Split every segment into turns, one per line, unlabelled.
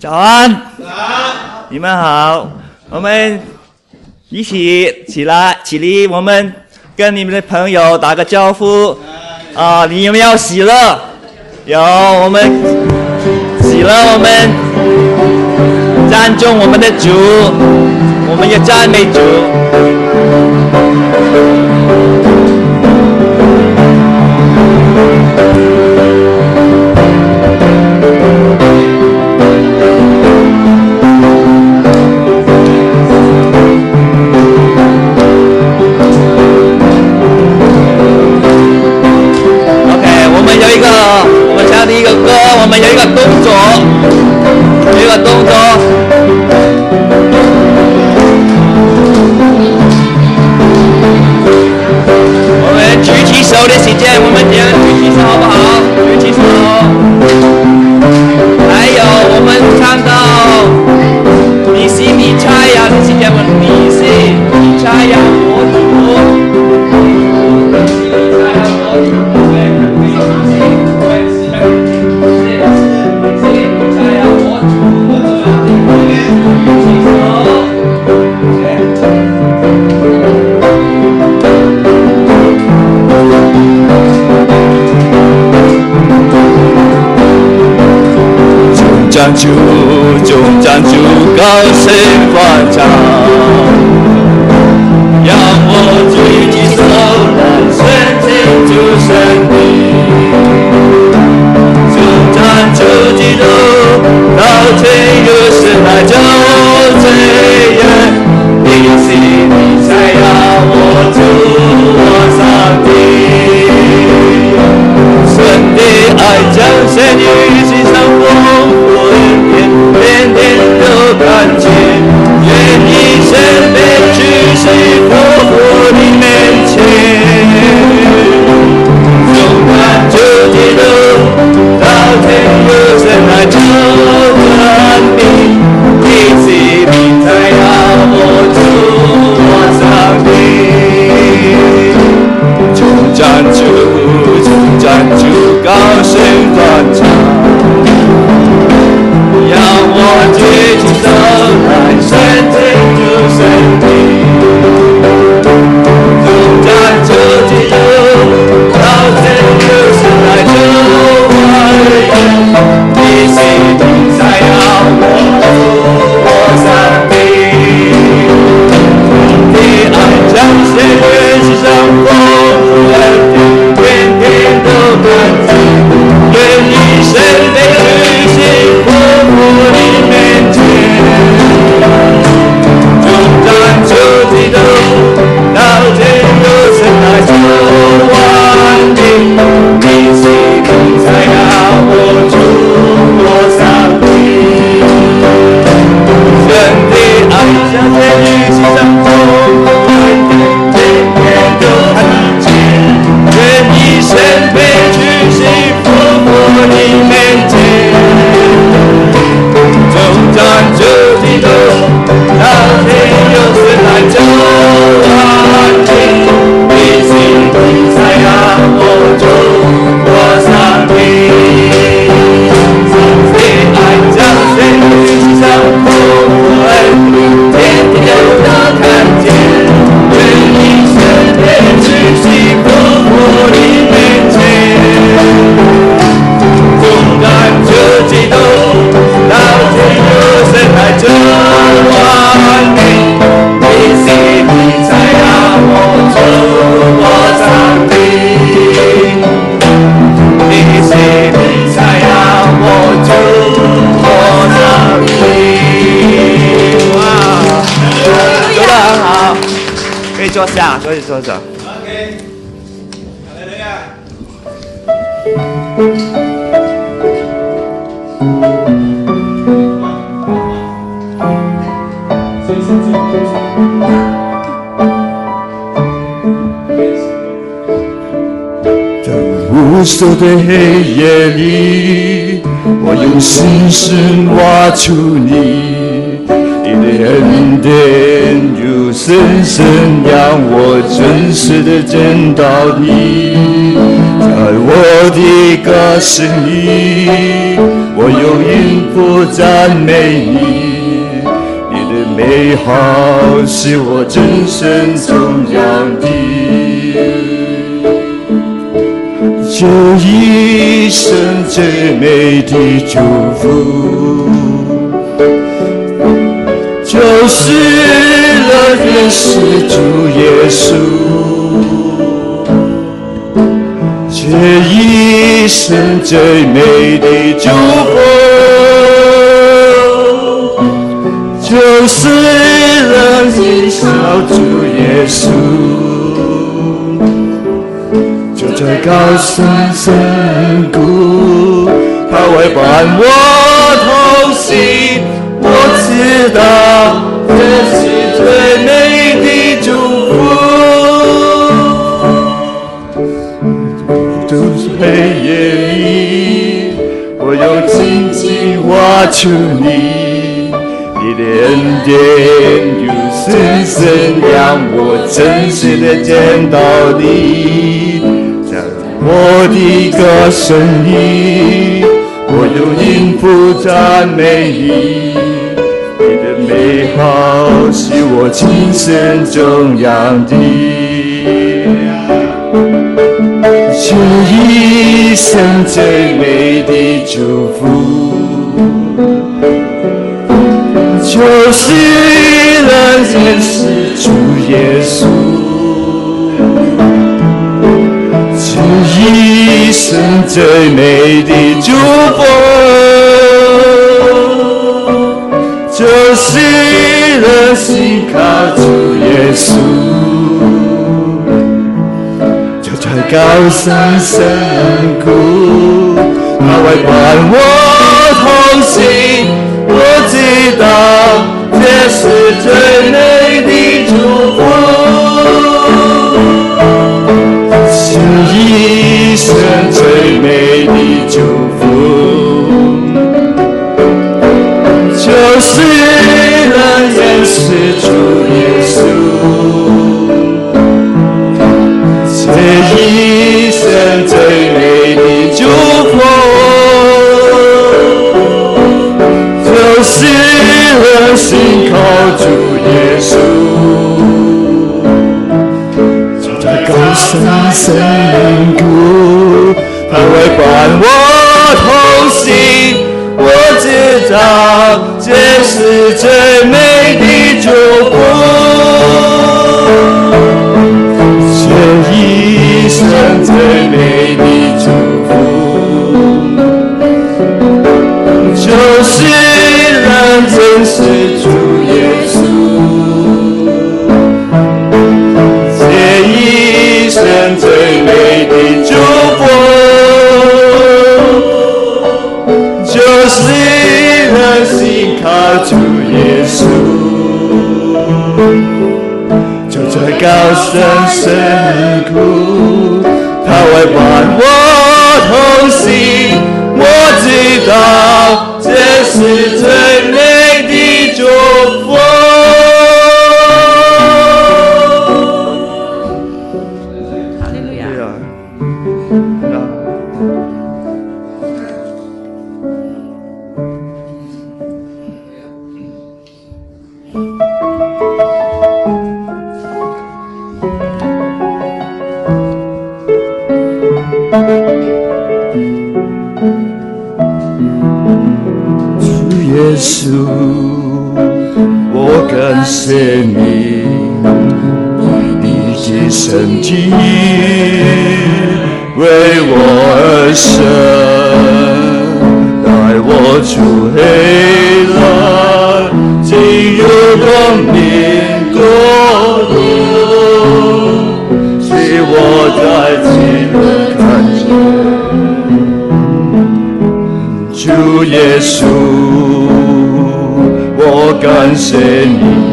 早安，你们好，我们一起立，我们跟你们的朋友打个招呼。你有没有喜乐？有，我们喜乐，我们赞颂我们的主，我们也赞美主。我们唱的一个歌，我们有一个动作，我们举起手的时间，我们这样举起手好不好？举起手。还有我们唱到你是弥赛亚的时间，你是弥赛亚我主。中站住，高声欢唱，让我举起手来宣称主圣名。中站住基督，到天有神来救罪人，你是弥赛亚，我主我上帝。神的爱将神与世上丰富。天天都看见，愿一生被举起复活的面前。勇敢就基督，到天有神来救人民。你是弥赛亚，我主我上帝。中站住，高声欢唱。让我举起手来宣称主圣名，中站住基督，到天有神来救万人。你是弥赛亚，我主我上帝。你爱将神愿世上丰富恩典，天天都看见，愿一生被举起复活的面前。中站住基督，到天有神来救万民。你是弥赛亚，我主我上帝。神的爱像天与世上丰富恩典，天天都看见，愿一生被举起复活的面前。中站住基督，到天有神来救万民。你是弥赛亚，我主我上帝。神的爱将神与世上丰富恩典，天天都看见，愿一生被举起复活的面前。中站住基督，到天有神来救万民。你是弥赛亚，我主我上帝。你是弥赛亚，我主我上帝。哇，做得很好，可以坐下，可以坐下。OK， 来了呀。
在无数的黑夜里，我用心声挖出你的恩典，如深深让我真实的见到你。在我的歌声里， 我用音符赞美你，你的美好是我真神中央的。这一生最美的祝福，就是了认识主耶稣。这一生最美的祝福，就是了认识主耶稣。就在高山深谷，他会伴我同行。我知道这是最美的祝福。就是黑夜里，我用紧紧握住你，你的恩典如深深让我真实的见到你。我的歌声里，我用音符赞美你，你的美好是我今生中央的。这一生最美的祝福，就是能认识主耶稣。一生最美的祝福，就是能信靠主耶稣。就在高山深谷，他会伴我同行。我知道这是最美的祝福。这一生最美的祝福，就是能认识主耶稣。这一生最美的祝福，就是能信靠主耶稣。高山深谷，他会伴我同行。我知道这是最美的祝福。这一生最美的祝福，就是能认识主耶稣。一生最美的祝福，就是能信靠主耶稣。就在高山深谷，他会伴我同行。我知道这是最美的祝福。耶稣，我感谢你，你的身体为我而生，带我出黑暗，进入光明国度，使我再次能看见主耶稣。我感谢你，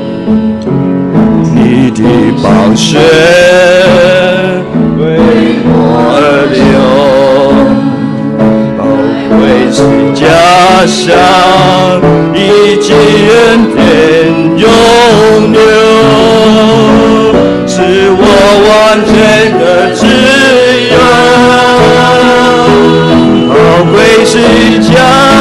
你的宝血为我而流，宝贵是家乡，以及恩典永留，使我完全的自由。宝贵是家。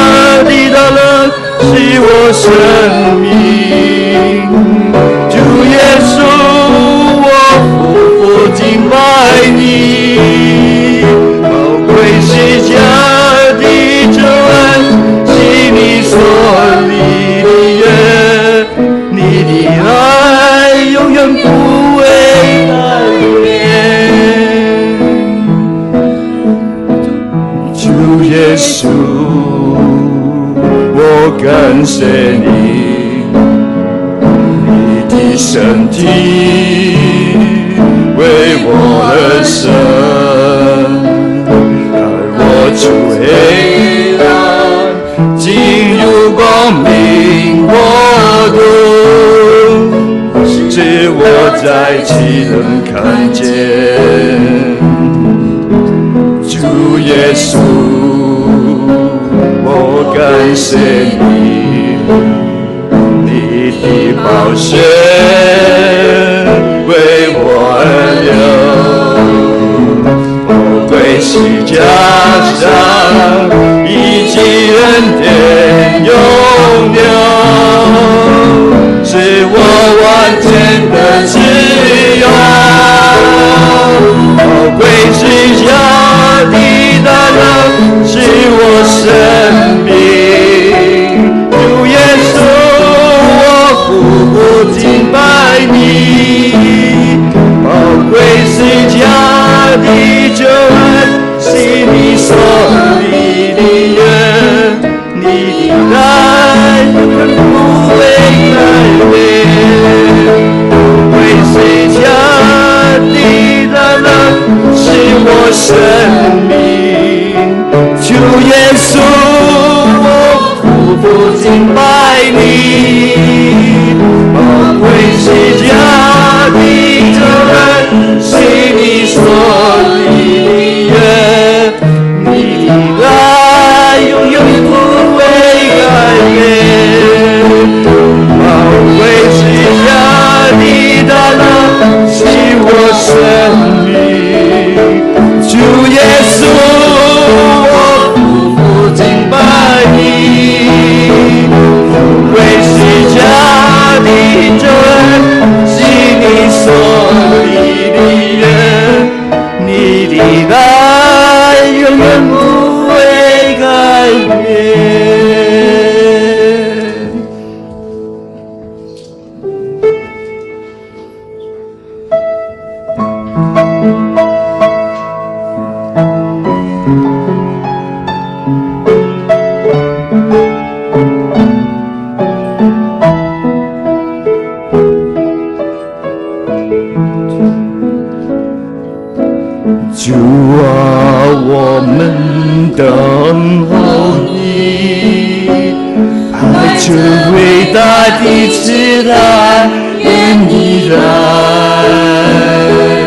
我生命。主耶稣，我匍匐敬拜你，宝贵是家的救恩，是你所立的约，你的爱永远不会改变。主耶稣，我感谢你，你的身体为我而生，带我出黑暗，进入光明国度，使我再次能看见主耶稣。我感谢你，你的宝血为我而流，宝贵是加上一起恩典永留，使我完全的自由，宝贵是加的大能，使我生命。主耶稣，我匍匐敬拜你，宝贵是加的救恩，是你所立的约，你的爱永远不会改变。宝贵是加的大能，使我生命。主耶稣，我匍匐敬拜你，宝贵是加的救恩，是你所立的约，你的爱永远不会改变。宝贵是加的大能，使我生命。主耶稣，我匍匐敬拜你，宝贵是加的救恩，是你所立的约，你的爱永远不会改变。主啊，我们等候你，爱这伟大的慈爱愿你来。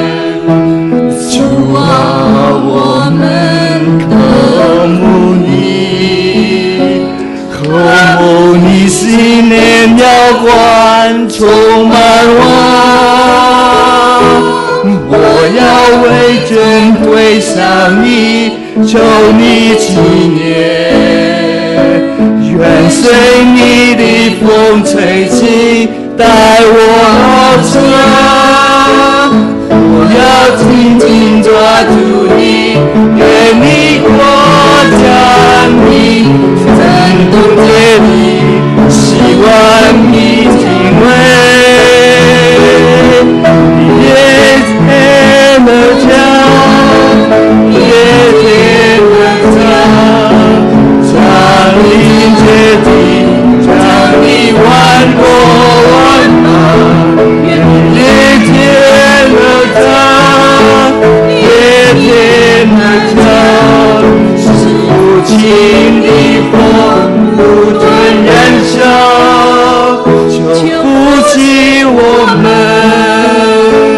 主啊，我们渴慕你，渴慕你心念浇灌充满我。我要为真归向你，求你纪念，愿随你的风吹起，带我走。我要紧紧抓住你，愿你国降临，震动这里，希望你敬畏。夜天的家，夜天的家，降临这地，降临万国万邦。夜天的家，夜天的家，是父亲的风不准燃烧，求扶起我们。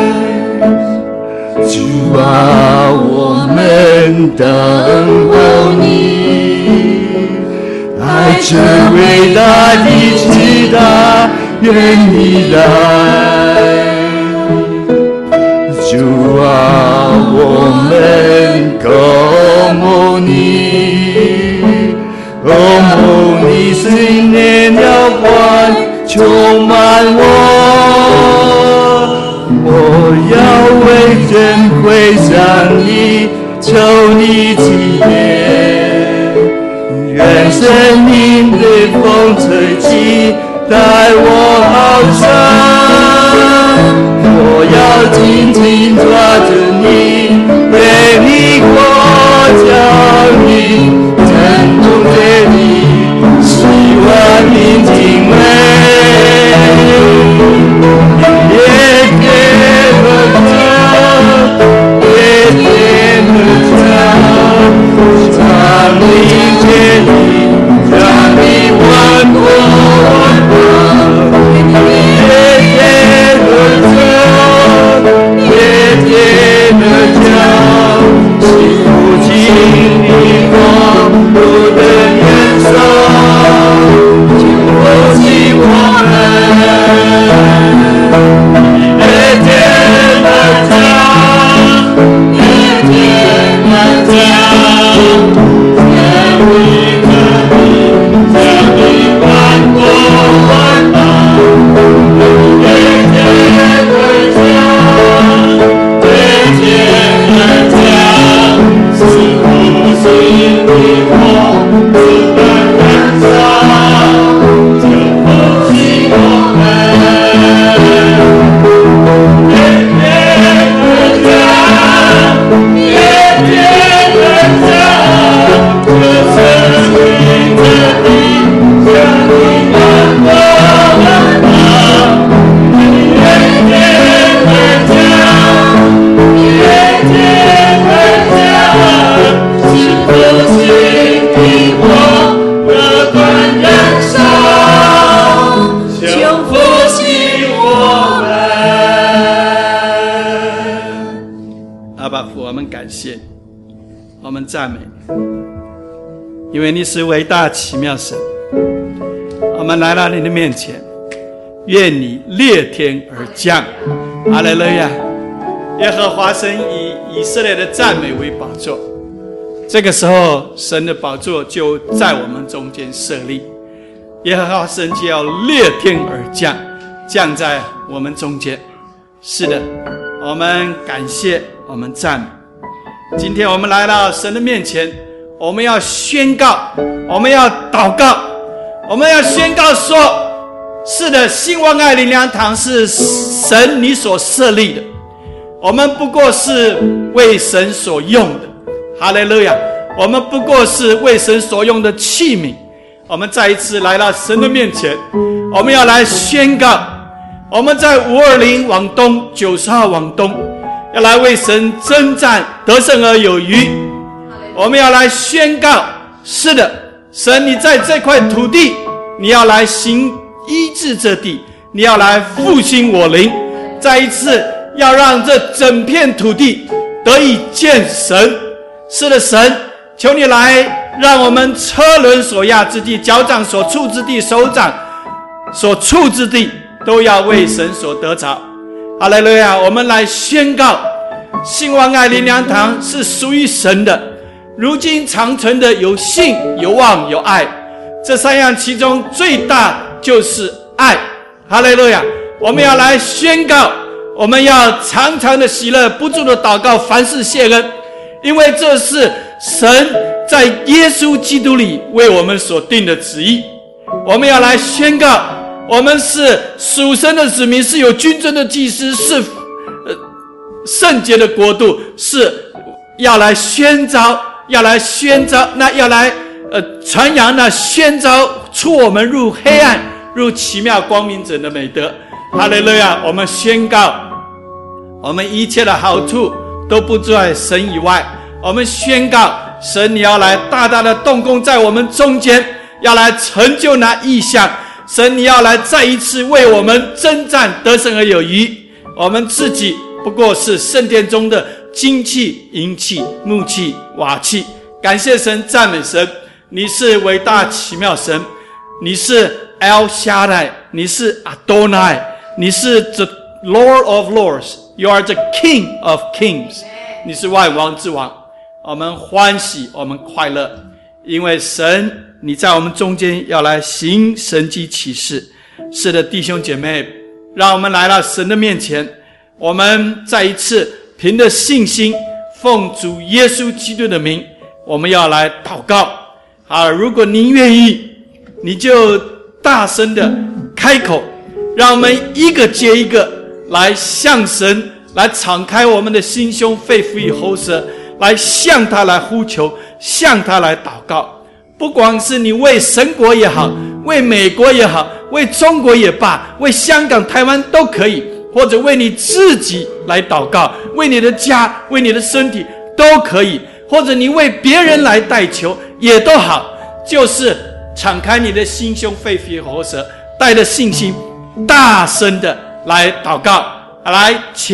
主啊，我们等候你，爱这伟大的慈大，愿你来。主啊，我们渴慕你，渴慕你心念要
你纪念。愿生命的风吹起，带我翱翔。我要紧紧抓着你，为你过脚印，震动着你，希望你敬畏。夜天的家，夜天的家，长领着你，让你万国万邦。夜天的家，夜天的家，幸福经历光路的颜色，就不希我们。夜天的家，夜天的家，天地可比，天地万国万邦。夜天的家，夜天的家，是复兴的火，自然燃烧，就复兴我们。
我们感谢，我们赞美你，因为你是伟大奇妙神。我们来到你的面前，愿你裂天而降。哈利路亚！耶和华神以以色列的赞美为宝座，这个时候神的宝座就在我们中间设立，耶和华神就要裂天而降，降在我们中间。是的，我们感谢，我们赞美。今天我们来到神的面前，我们要宣告，我们要祷告，我们要宣告说，是的，兴旺爱灵粮堂是神你所设立的，我们不过是为神所用的。哈利路亚！我们不过是为神所用的器皿。我们再一次来到神的面前，我们要来宣告，我们在520往东90号往东，要来为神征战，得胜而有余。我们要来宣告，是的，神你在这块土地，你要来行医治这地，你要来复兴我灵，再一次要让这整片土地得以见神。是的，神，求你来让我们车轮所压之地，脚掌所触之地，手掌所触之地，都要为神所得着。哈利路亚！我们来宣告，兴旺爱灵粮堂是属于神的，如今长存的有信、有望、有爱，这三样其中最大就是爱。哈利路亚！我们要来宣告，我们要常常的喜乐，不住的祷告，凡事谢恩，因为这是神在耶稣基督里为我们所定的旨意。我们要来宣告，我们是属神的子民，是有君尊的祭司，是圣洁的国度，是要来宣召，要来传扬那宣召出我们入黑暗，入奇妙光明者的美德。哈利路亚！我们宣告，我们一切的好处都不在神以外。我们宣告，神你要来大大的动工在我们中间，要来成就那异象。神你要来再一次为我们征战，得胜而有余。我们自己不过是圣殿中的金器、银器、木器、瓦器。感谢神，赞美神，你是伟大奇妙神，你是 El Shaddai， 你是 Adonai， 你是 the Lord of Lords， You are the King of Kings， 你是万王之王。我们欢喜，我们快乐，因为神你在我们中间要来行神迹奇事。是的，弟兄姐妹，让我们来到神的面前，我们再一次凭着信心奉主耶稣基督的名，我们要来祷告。好，如果您愿意，你就大声的开口，让我们一个接一个来向神来敞开我们的心胸肺腑与喉舌，来向他来呼求，向他来祷告。不管是你为神国也好，为美国也好，为中国也罢，为香港台湾都可以，或者为你自己来祷告，为你的家，为你的身体都可以，或者你为别人来代求也都好，就是敞开你的心胸肺腑与喉舌，带着信心大声的来祷告。来，请。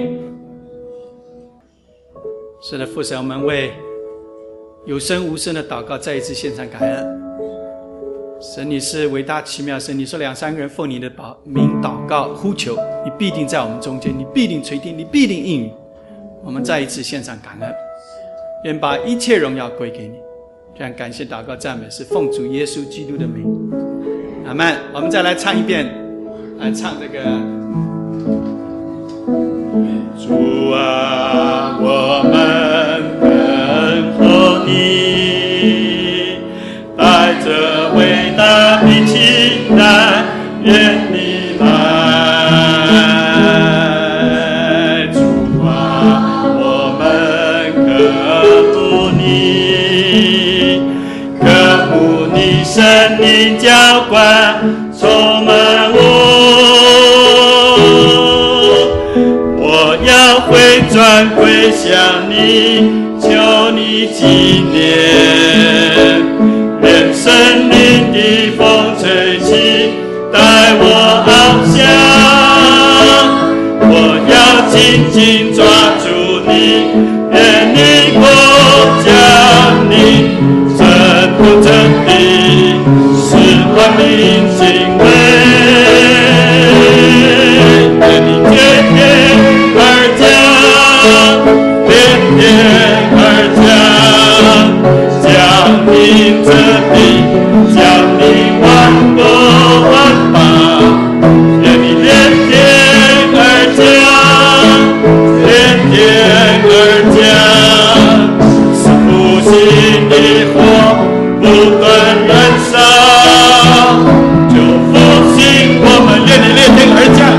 是的，父神，我们为有声无声的祷告再一次献上感恩。神，你是伟大奇妙神，你说2、3个人奉你的名祷告呼求，你必定在我们中间，你必定垂听，你必定应允。我们再一次献上感恩，愿把一切荣耀归给你。这样感谢祷告赞美是奉主耶稣基督的名，阿们。我们再来唱一遍，来唱这个
主啊，我们等候你，带着伟大的期待，愿你来。主啊，我们渴慕你，渴慕你圣灵浇灌，充满我。要回转归向你，求你纪念，愿圣灵的风吹起，带我翱翔。我要紧紧抓住你，愿你国降临，真不真理，使万民敬畏。愿你天天而降，天天而降，降临这地，降临万国万邦。愿你天天而降，天天而降，使复兴的火不断燃烧，就复兴我们。愿你天天而降。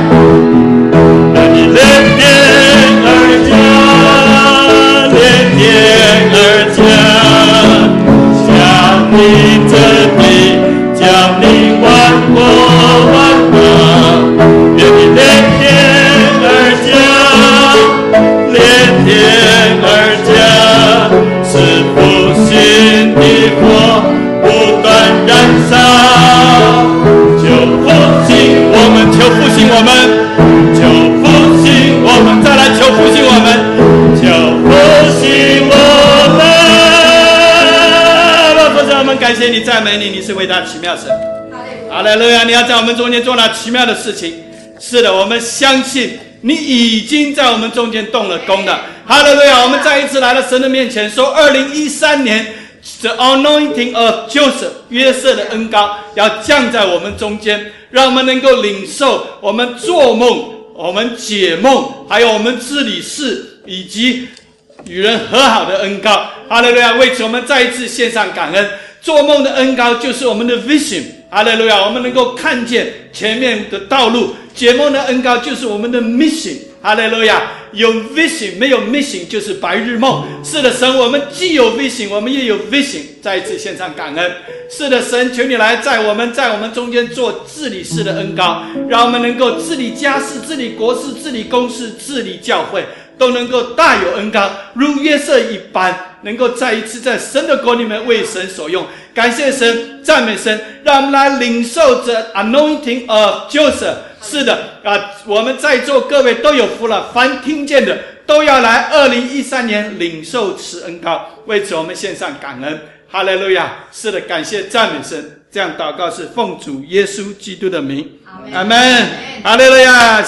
降临这地，降临万国万邦。愿你连天而降，连天而降，使复兴的火不断燃烧。求复兴我们，求复兴我们，求复兴我们，再来求复兴我们，求复兴我们。我们感谢你，赞美你，你是伟大奇妙神。哈利路亚！你要在我们中间做那奇妙的事情。是的，我们相信你已经在我们中间动了工的。哈利路亚！我们再一次来到神的面前，说2013年 The anointing of Joseph 约瑟的恩膏要降在我们中间，让我们能够领受我们做梦、我们解梦，还有我们治理事以及与人和好的恩膏。哈利路亚！为此我们再一次献上感恩。做梦的恩膏就是我们的 vision， 哈利路亚！我们能够看见前面的道路。解梦的恩膏就是我们的 mission， 哈利路亚！有 vision 没有 mission 就是白日梦。是的，神，我们既有 vision， 我们也有 vision。再一次献上感恩。是的，神，求你来在我们中间做治理事的恩膏，让我们能够治理家事、治理国事、治理公事、治理教会，都能够大有恩膏，如约瑟一般，能够再一次在神的国里面为神所用。感谢神，赞美神，让我们来领受着 anointing of Joseph。是的我们在座各位都有福了，凡听见的都要来2013年领受此恩膏。为此我们献上感恩。哈利路亚！是的，感谢赞美神。这样祷告是奉主耶稣基督的名，阿们。哈利路亚！